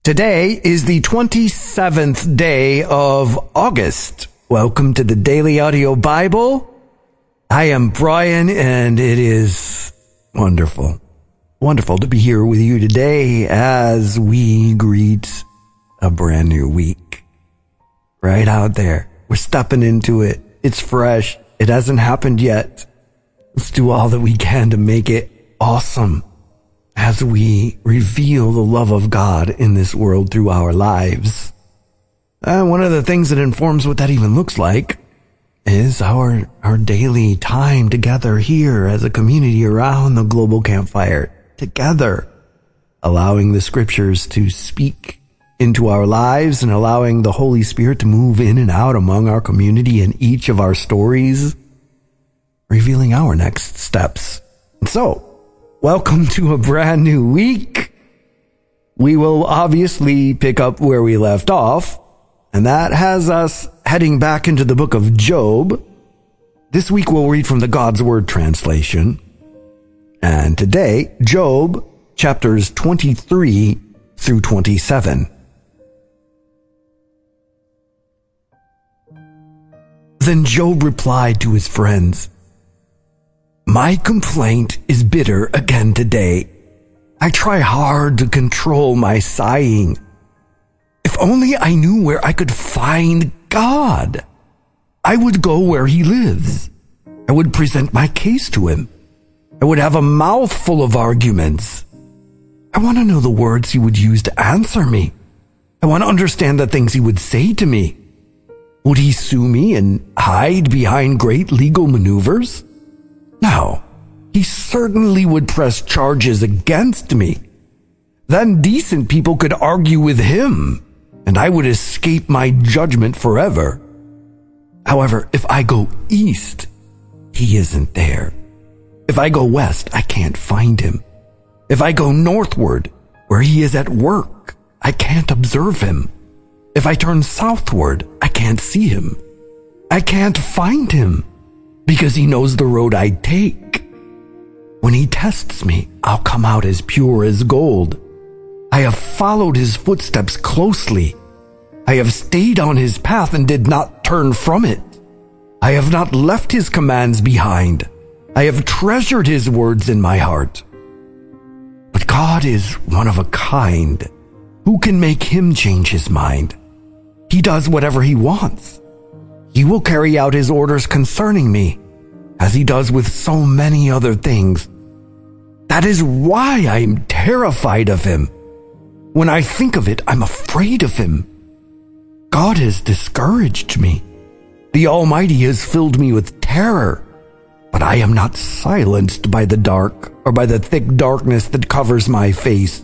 Today is the 27th day of August. Welcome to the Daily Audio Bible. I am Brian, and it is wonderful to be here with you today as we greet a brand new week. Right out there. We're stepping into it. It's fresh. It hasn't happened yet. Let's do all that we can to make it awesome as we reveal the love of God in this world through our lives. One of the things that informs what that even looks like is our daily time together here as a community around the global campfire, together, allowing the scriptures to speak into our lives and allowing the Holy Spirit to move in and out among our community in each of our stories, revealing our next steps. And so, welcome to a brand new week. We will obviously pick up where we left off, and that has us heading back into the book of Job. This week we'll read from the God's Word translation. And today, Job, chapters 23 through 27. Then Job replied to his friends, "My complaint is bitter again today. I try hard to control my sighing. If only I knew where I could find God. I would go where he lives. I would present my case to him. I would have a mouth full of arguments. I want to know the words he would use to answer me. I want to understand the things he would say to me. Would he sue me and hide behind great legal maneuvers? No, he certainly would press charges against me. Then decent people could argue with him, and I would escape my judgment forever. However, if I go east, he isn't there. If I go west, I can't find him. If I go northward, where he is at work, I can't observe him. If I turn southward, I can't see him. I can't find him, because he knows the road I take. When he tests me, I'll come out as pure as gold. I have followed his footsteps closely. I have stayed on his path and did not turn from it. I have not left his commands behind. I have treasured his words in my heart. But God is one of a kind. Who can make him change his mind? He does whatever he wants. He will carry out his orders concerning me, as he does with so many other things. That is why I'm terrified of him. When I think of it, I'm afraid of him. God has discouraged me. The Almighty has filled me with terror, but I am not silenced by the dark or by the thick darkness that covers my face.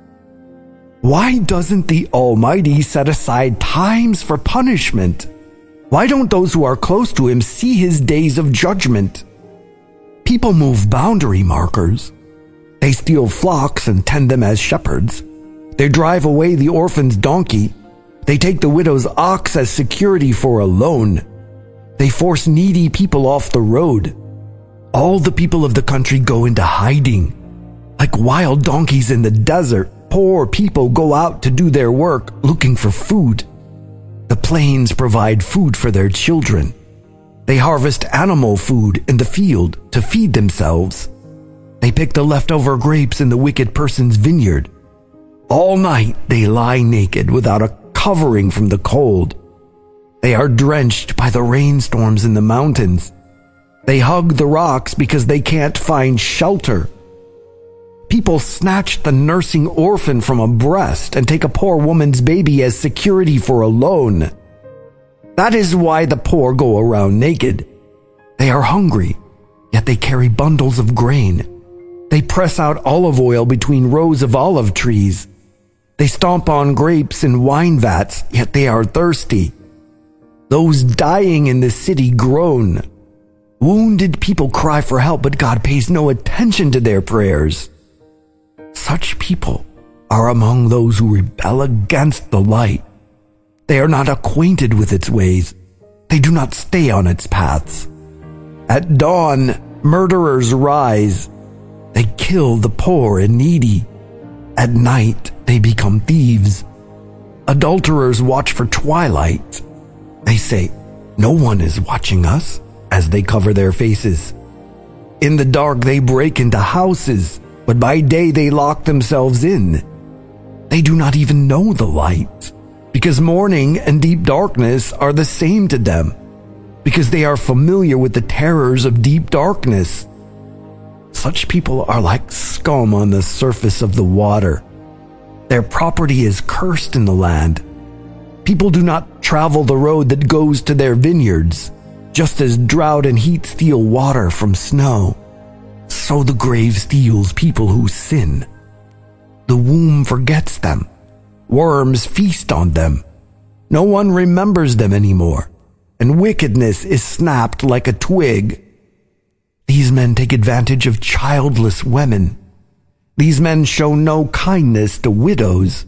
Why doesn't the Almighty set aside times for punishment? Why don't those who are close to him see his days of judgment? People move boundary markers. They steal flocks and tend them as shepherds. They drive away the orphan's donkey. They take the widow's ox as security for a loan. They force needy people off the road. All the people of the country go into hiding. Like wild donkeys in the desert, poor people go out to do their work looking for food. The plains provide food for their children. They harvest animal food in the field to feed themselves. They pick the leftover grapes in the wicked person's vineyard. All night they lie naked without a covering from the cold. They are drenched by the rainstorms in the mountains. They hug the rocks because they can't find shelter. People snatch the nursing orphan from a breast and take a poor woman's baby as security for a loan. That is why the poor go around naked. They are hungry, yet they carry bundles of grain. They press out olive oil between rows of olive trees. They stomp on grapes in wine vats, yet they are thirsty. Those dying in the city groan. Wounded people cry for help, but God pays no attention to their prayers. Such people are among those who rebel against the light. They are not acquainted with its ways. They do not stay on its paths. At dawn, murderers rise. They kill the poor and needy. At night, they become thieves. Adulterers watch for twilight. They say, "No one is watching us," as they cover their faces. In the dark they break into houses, but by day they lock themselves in. They do not even know the light, because morning and deep darkness are the same to them, because they are familiar with the terrors of deep darkness. Such people are like scum on the surface of the water. Their property is cursed in the land. People do not travel the road that goes to their vineyards. Just as drought and heat steal water from snow, so the grave steals people who sin. The womb forgets them. Worms feast on them. No one remembers them anymore, and wickedness is snapped like a twig. These men take advantage of childless women. These men show no kindness to widows.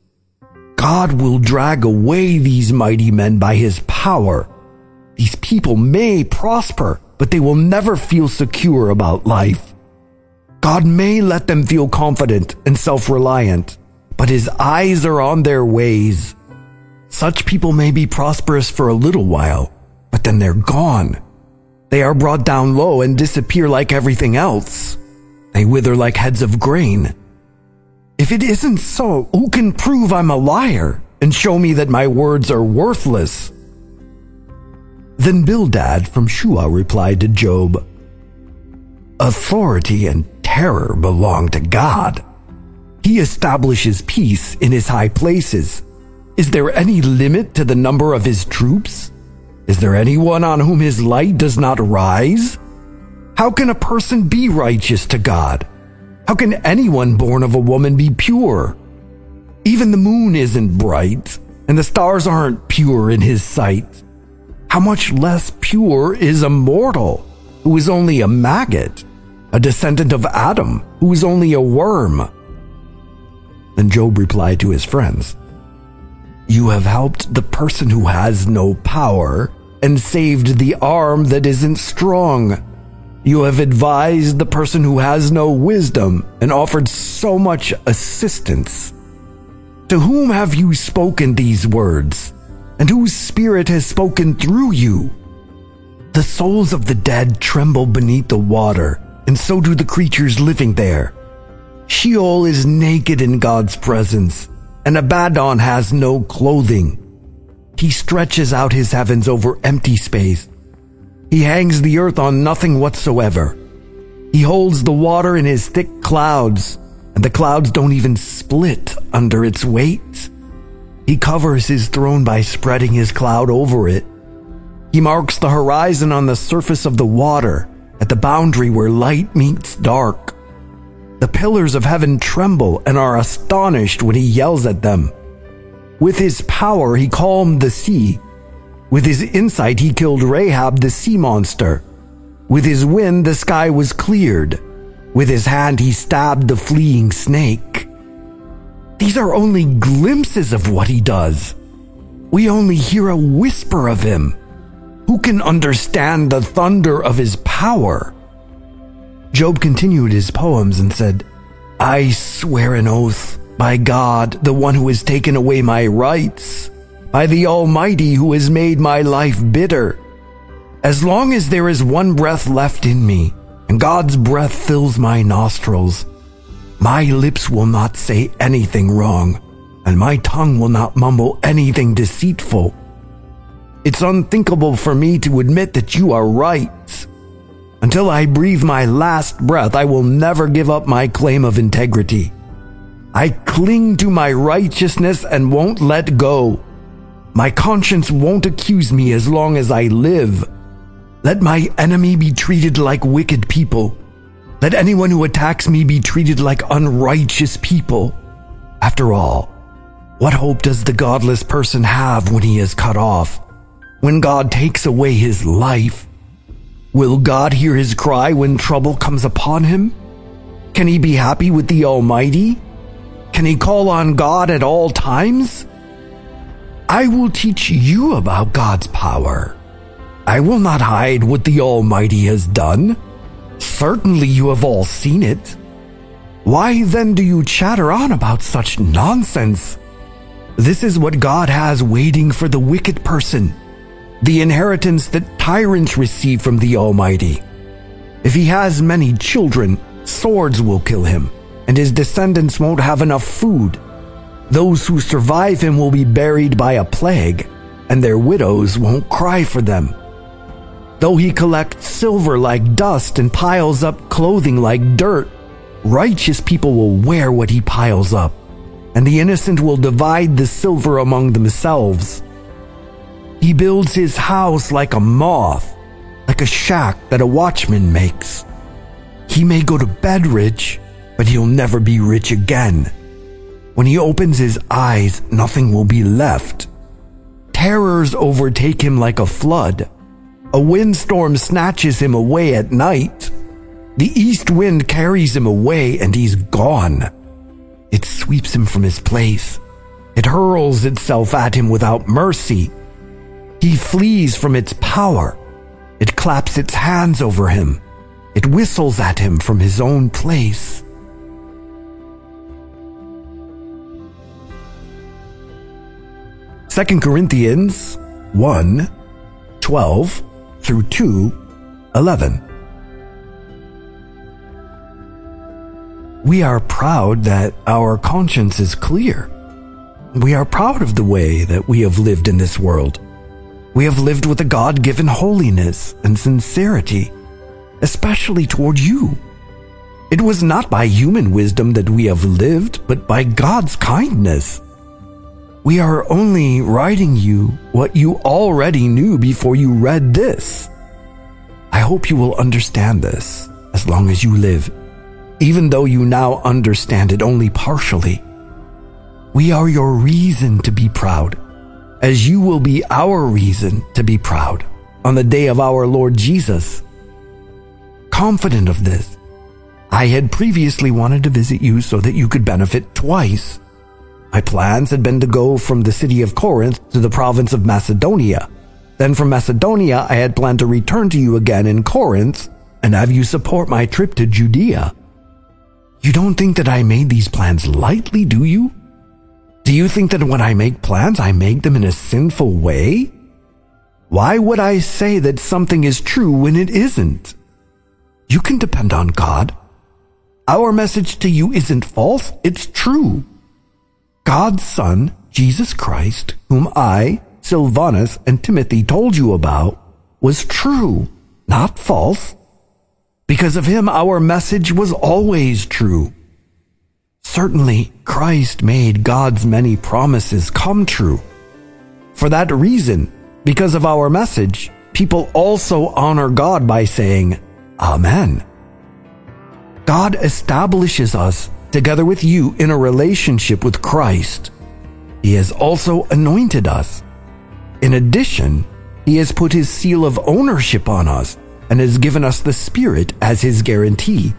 God will drag away these mighty men by his power. These people may prosper, but they will never feel secure about life. God may let them feel confident and self-reliant, but his eyes are on their ways. Such people may be prosperous for a little while, but then they're gone. They are brought down low and disappear like everything else. They wither like heads of grain. If it isn't so, who can prove I'm a liar and show me that my words are worthless? Then Bildad from Shua replied to Job, "Authority and terror belong to God. He establishes peace in his high places. Is there any limit to the number of his troops? Is there anyone on whom his light does not rise? How can a person be righteous to God? How can anyone born of a woman be pure? Even the moon isn't bright, and the stars aren't pure in his sight. How much less pure is a mortal, who is only a maggot, a descendant of Adam, who is only a worm?" Then Job replied to his friends, "You have helped the person who has no power and saved the arm that isn't strong. You have advised the person who has no wisdom and offered so much assistance. To whom have you spoken these words? And whose spirit has spoken through you? The souls of the dead tremble beneath the water, and so do the creatures living there. Sheol is naked in God's presence, and Abaddon has no clothing. He stretches out his heavens over empty space. He hangs the earth on nothing whatsoever. He holds the water in his thick clouds, and the clouds don't even split under its weight. He covers his throne by spreading his cloud over it. He marks the horizon on the surface of the water, at the boundary where light meets dark. The pillars of heaven tremble and are astonished when he yells at them. With his power he calmed the sea. With his insight he killed Rahab the sea monster. With his wind the sky was cleared. With his hand he stabbed the fleeing snake. These are only glimpses of what he does. We only hear a whisper of him. Who can understand the thunder of his power?" Job continued his poems and said, "I swear an oath by God, the one who has taken away my rights, by the Almighty who has made my life bitter. As long as there is one breath left in me, and God's breath fills my nostrils, my lips will not say anything wrong, and my tongue will not mumble anything deceitful. It's unthinkable for me to admit that you are right. Until I breathe my last breath, I will never give up my claim of integrity. I cling to my righteousness and won't let go. My conscience won't accuse me as long as I live. Let my enemy be treated like wicked people. Let anyone who attacks me be treated like unrighteous people. After all, what hope does the godless person have when he is cut off? When God takes away his life? Will God hear his cry when trouble comes upon him? Can he be happy with the Almighty? Can he call on God at all times? I will teach you about God's power. I will not hide what the Almighty has done. Certainly you have all seen it. Why then do you chatter on about such nonsense? This is what God has waiting for the wicked person, the inheritance that tyrants receive from the Almighty. If he has many children, swords will kill him, and his descendants won't have enough food. Those who survive him will be buried by a plague, and their widows won't cry for them. Though he collects silver like dust and piles up clothing like dirt, righteous people will wear what he piles up, and the innocent will divide the silver among themselves. He builds his house like a moth, like a shack that a watchman makes. He may go to bed rich, but he'll never be rich again. When he opens his eyes, nothing will be left. Terrors overtake him like a flood. A windstorm snatches him away at night. The east wind carries him away and he's gone. It sweeps him from his place. It hurls itself at him without mercy. He flees from its power. It claps its hands over him. It whistles at him from his own place. Second Corinthians 1:12 through 2:11. We are proud that our conscience is clear. We are proud of the way that we have lived in this world. We have lived with a God-given holiness and sincerity, especially toward you. It was not by human wisdom that we have lived, but by God's kindness. We are only writing you what you already knew before you read this. I hope you will understand this as long as you live, even though you now understand it only partially. We are your reason to be proud, as you will be our reason to be proud on the day of our Lord Jesus. Confident of this, I had previously wanted to visit you so that you could benefit twice. My plans had been to go from the city of Corinth to the province of Macedonia. Then from Macedonia, I had planned to return to you again in Corinth and have you support my trip to Judea. You don't think that I made these plans lightly, do you? Do you think that when I make plans, I make them in a sinful way? Why would I say that something is true when it isn't? You can depend on God. Our message to you isn't false, it's true. God's Son, Jesus Christ, whom I, Silvanus, and Timothy told you about, was true, not false. Because of him, our message was always true. Certainly, Christ made God's many promises come true. For that reason, because of our message, people also honor God by saying, Amen. God establishes us together with you in a relationship with Christ. He has also anointed us. In addition, he has put his seal of ownership on us and has given us the Spirit as his guarantee.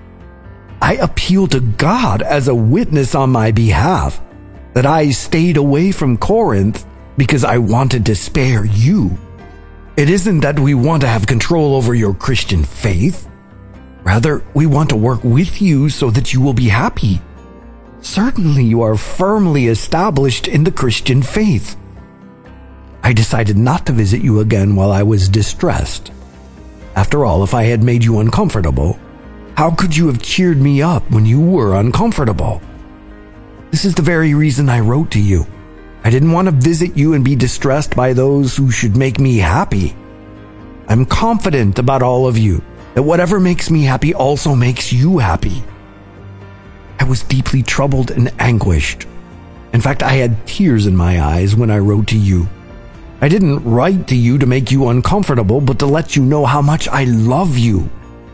I appeal to God as a witness on my behalf that I stayed away from Corinth because I wanted to spare you. It isn't that we want to have control over your Christian faith. Rather, we want to work with you so that you will be happy. Certainly, you are firmly established in the Christian faith. I decided not to visit you again while I was distressed. After all, if I had made you uncomfortable, how could you have cheered me up when you were uncomfortable? This is the very reason I wrote to you. I didn't want to visit you and be distressed by those who should make me happy. I'm confident about all of you, that whatever makes me happy also makes you happy. I was deeply troubled and anguished. In fact, I had tears in my eyes when I wrote to you. I didn't write to you to make you uncomfortable, but to let you know how much I love you.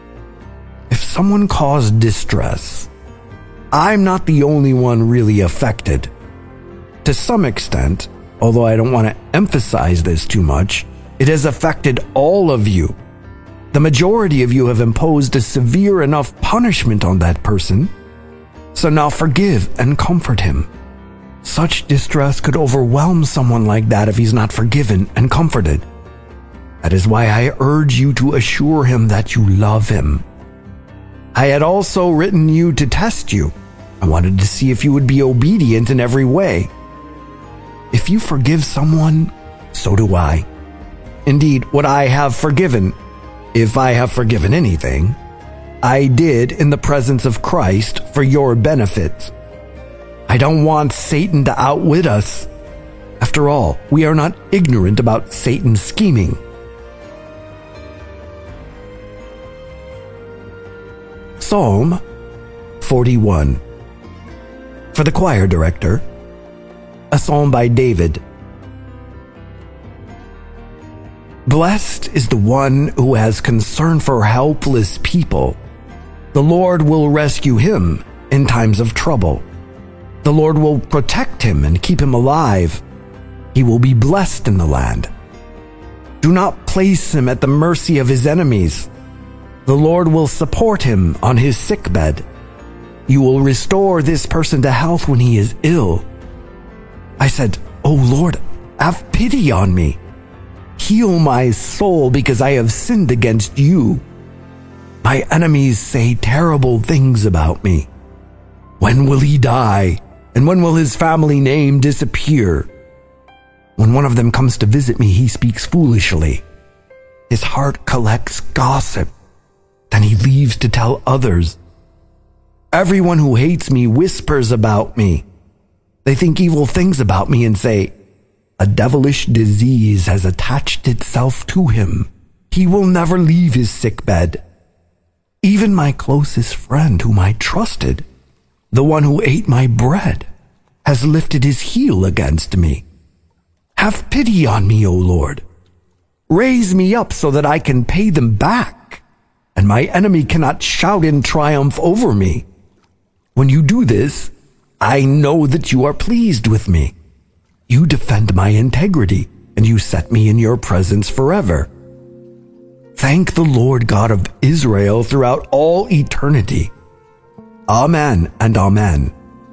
If someone caused distress, I'm not the only one really affected. To some extent, although I don't want to emphasize this too much, it has affected all of you. The majority of you have imposed a severe enough punishment on that person, so now forgive and comfort him. Such distress could overwhelm someone like that if he's not forgiven and comforted. That is why I urge you to assure him that you love him. I had also written you to test you. I wanted to see if you would be obedient in every way. If you forgive someone, so do I. Indeed, what I have forgiven, if I have forgiven anything, I did in the presence of Christ for your benefit. I don't want Satan to outwit us. After all, we are not ignorant about Satan's scheming. Psalm 41. For the choir director, a psalm by David. Blessed is the one who has concern for helpless people. The Lord will rescue him in times of trouble. The Lord will protect him and keep him alive. He will be blessed in the land. Do not place him at the mercy of his enemies. The Lord will support him on his sickbed. You will restore this person to health when he is ill. I said, O Lord, have pity on me. Heal my soul because I have sinned against you. My enemies say terrible things about me. When will he die? And when will his family name disappear? When one of them comes to visit me, he speaks foolishly. His heart collects gossip. Then he leaves to tell others. Everyone who hates me whispers about me. They think evil things about me and say, a devilish disease has attached itself to him. He will never leave his sickbed. Even my closest friend whom I trusted, the one who ate my bread, has lifted his heel against me. Have pity on me, O Lord. Raise me up so that I can pay them back, and my enemy cannot shout in triumph over me. When you do this, I know that you are pleased with me. You defend my integrity, and you set me in your presence forever. Thank the Lord God of Israel throughout all eternity. Amen and amen.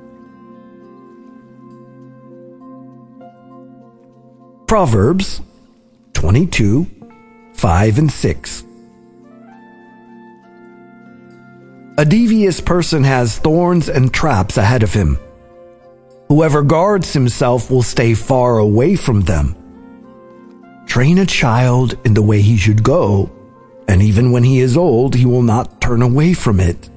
Proverbs 22, 5 and 6. A devious person has thorns and traps ahead of him. Whoever guards himself will stay far away from them. Train a child in the way he should go, and even when he is old, he will not turn away from it.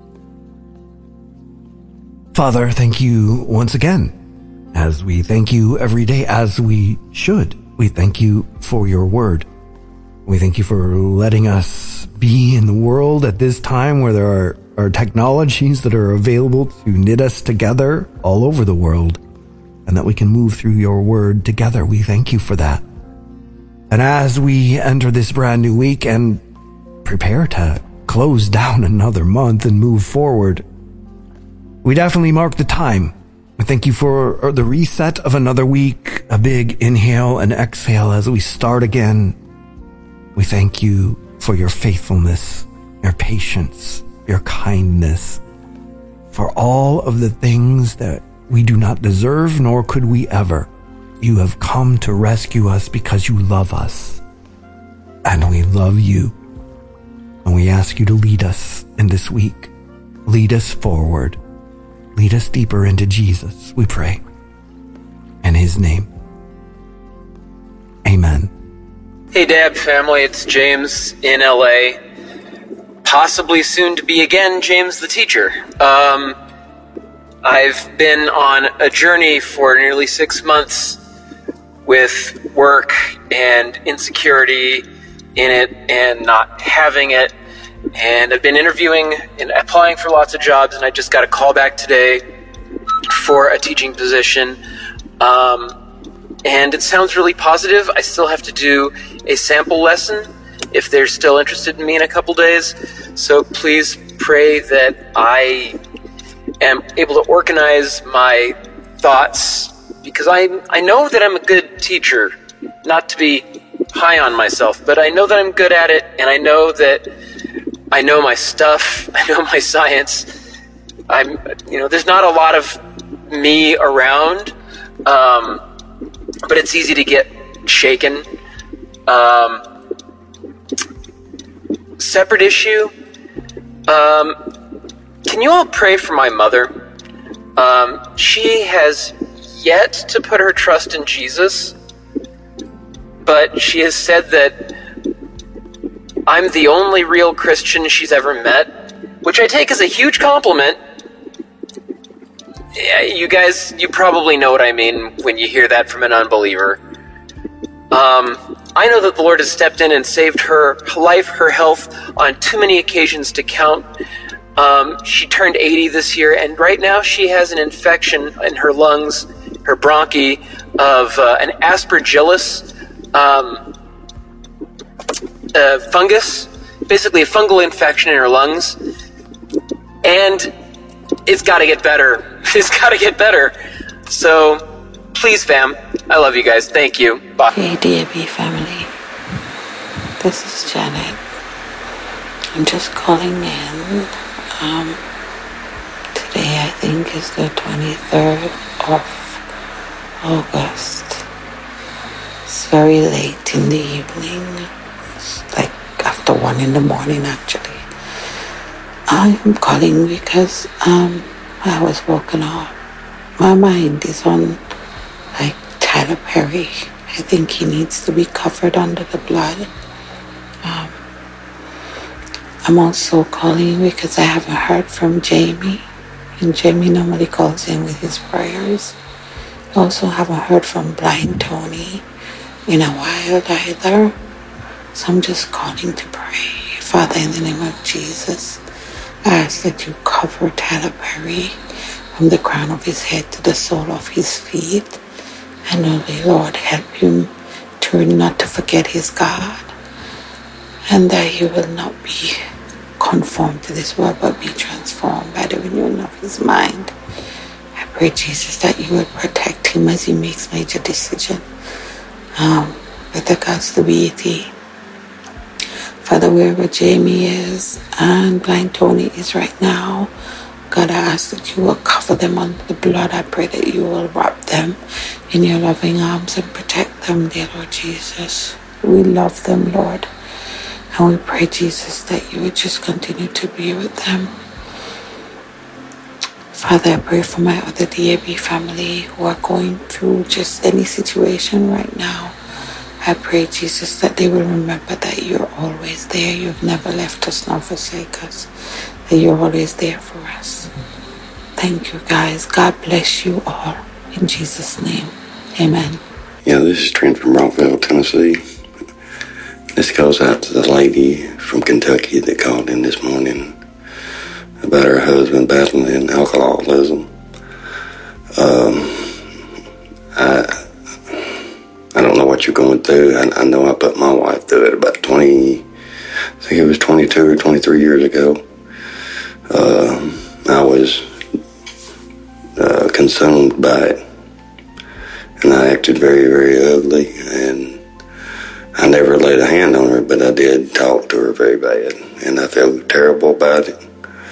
Father, thank you once again, as we thank you every day, as we should. We thank you for your word. We thank you for letting us be in the world at this time where there are technologies that are available to knit us together all over the world, and that we can move through your word together. We thank you for that. And as we enter this brand new week and prepare to close down another month and move forward, we definitely mark the time. I thank you for the reset of another week, a big inhale and exhale as we start again. We thank you for your faithfulness, your patience, your kindness, for all of the things that we do not deserve, nor could we ever. You have come to rescue us because you love us, and we love you. And we ask you to lead us in this week. Lead us forward. Lead us deeper into Jesus, we pray. In his name, amen. Hey Dab family, it's James in LA. Possibly soon to be again James the teacher. I've been on a journey for nearly 6 months with work and insecurity in it and not having it. And I've been interviewing and applying for lots of jobs, and I just got a call back today for a teaching position. And it sounds really positive. I still have to do a sample lesson if they're still interested in me in a couple days. So please pray that I am able to organize my thoughts, because I know that I'm a good teacher, not to be high on myself, but I know that I'm good at it, and I know that I know my stuff, I know my science. There's not a lot of me around, but it's easy to get shaken. Separate issue, Can you all pray for my mother? She has yet to put her trust in Jesus, but she has said that I'm the only real Christian she's ever met, which I take as a huge compliment. Yeah, you guys, you probably know what I mean when you hear that from an unbeliever. I know that the Lord has stepped in and saved her life, her health on too many occasions to count. She turned 80 this year, and right now she has an infection in her lungs, her bronchi, of an aspergillus fungus, basically a fungal infection in her lungs, and it's got to get better. It's got to get better. So, please, fam, I love you guys. Thank you. Bye. Hey, DAB family. This is Janet. I'm just calling in. Today, I think, is the 23rd of August. It's very late in the evening. It's like after 1 in the morning, actually. I'm calling because I was woken up. My mind is on like Tyler Perry. I think he needs to be covered under the blood. I'm also calling because I haven't heard from Jamie, and Jamie normally calls in with his prayers. I also haven't heard from Blind Tony in a while either. So I'm just calling to pray. Father, in the name of Jesus, I ask that you cover Tyler Perry from the crown of his head to the sole of his feet. And only, Lord, help him to not to forget his God, and that he will not be conformed to this world, but be transformed by the renewing of his mind. I pray, Jesus, that you will protect him as he makes major decisions with regards to BET. Father, wherever Jamie is and Blind Tony is right now, God, I ask that you will cover them under the blood. I pray that you will wrap them in your loving arms and protect them, dear Lord Jesus. We love them, Lord. And we pray, Jesus, that you would just continue to be with them. Father, I pray for my other DAB family who are going through just any situation right now. I pray, Jesus, that they will remember that you're always there. You've never left us nor forsake us. That you're always there for us. Thank you, guys. God bless you all. In Jesus' name, amen. Yeah, this is Trent from Rockville, Tennessee. This goes out to the lady from Kentucky that called in this morning about her husband battling alcoholism. I don't know what you're going through. I know I put my wife through it about 22 or 23 years ago. I was consumed by it, and I acted very, very ugly, and I never laid a hand on her, but I did talk to her very bad, and I felt terrible about it.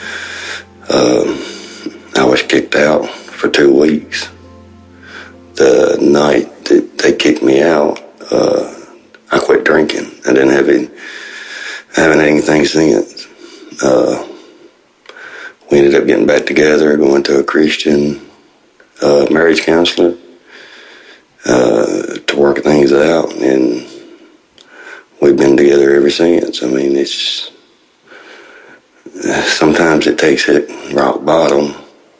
I was kicked out for 2 weeks. The night that they kicked me out, I quit drinking. I haven't had anything since. We ended up getting back together, going to a Christian marriage counselor to work things out, and we've been together ever since. I mean, it's sometimes it takes it rock bottom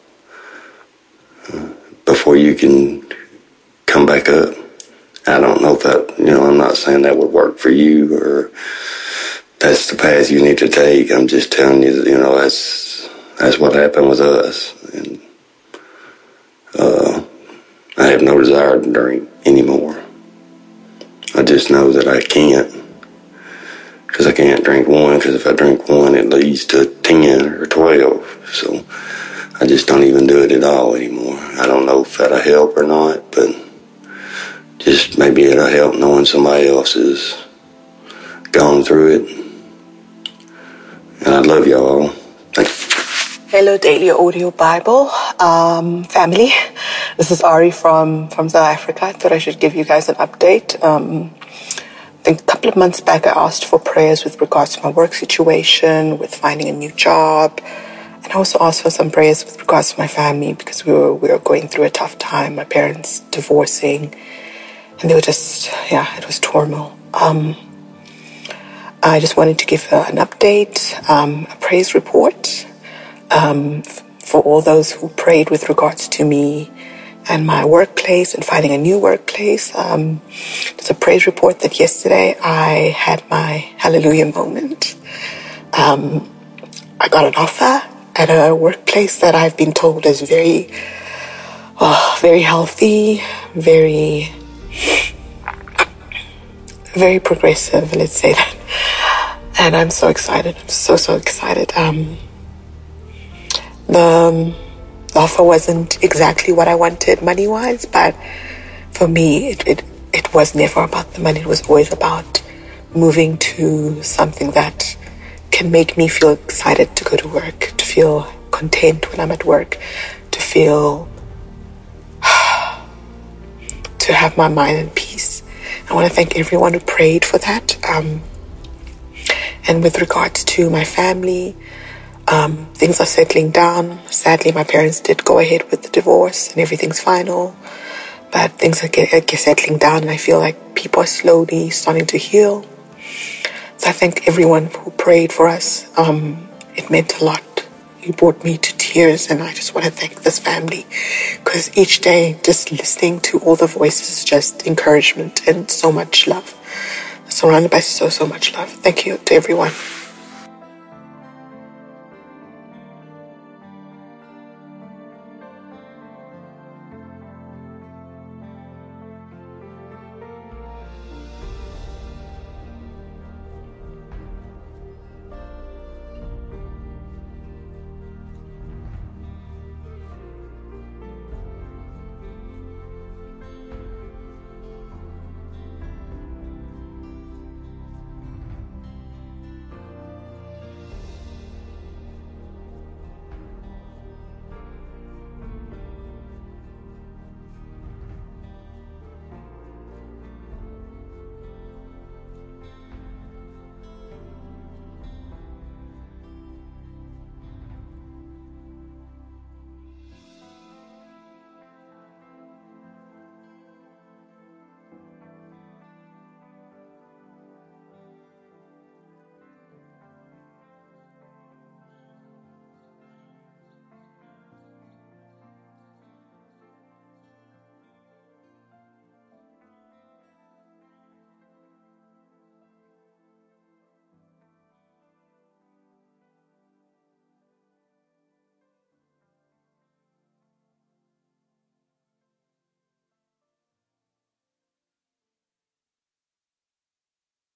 before you can come back up. I don't know if that, I'm not saying that would work for you or that's the path you need to take. I'm just telling you that, that's what happened with us. And I have no desire to drink anymore. I just know that I can't, because I can't drink one, because if I drink one, it leads to 10 or 12. So I just don't even do it at all anymore. I don't know if that'll help or not, but just maybe it'll help knowing somebody else has gone through it. And I love y'all. Thank you. Hello, Daily Audio Bible family. This is Ari from South Africa. I thought I should give you guys an update. think a couple of months back, I asked for prayers with regards to my work situation, with finding a new job. And I also asked for some prayers with regards to my family because we were going through a tough time, my parents divorcing. And they were just, it was turmoil. I just wanted to give an update, a praise report for all those who prayed with regards to me and my workplace and finding a new workplace. There's a praise report that yesterday I had my hallelujah moment. I got an offer at a workplace that I've been told is very healthy, very progressive, let's say that. And I'm so excited. I'm so excited. The offer wasn't exactly what I wanted money-wise, but for me, it was never about the money. It was always about moving to something that can make me feel excited to go to work, to feel content when I'm at work, to feel, to have my mind in peace. I want to thank everyone who prayed for that. And with regards to my family, things are settling down. Sadly, my parents did go ahead with the divorce and everything's final. But things are settling down and I feel like people are slowly starting to heal. So I thank everyone who prayed for us. It meant a lot. You brought me to tears and I just want to thank this family because each day just listening to all the voices is just encouragement and so much love. Surrounded by so much love. Thank you to everyone.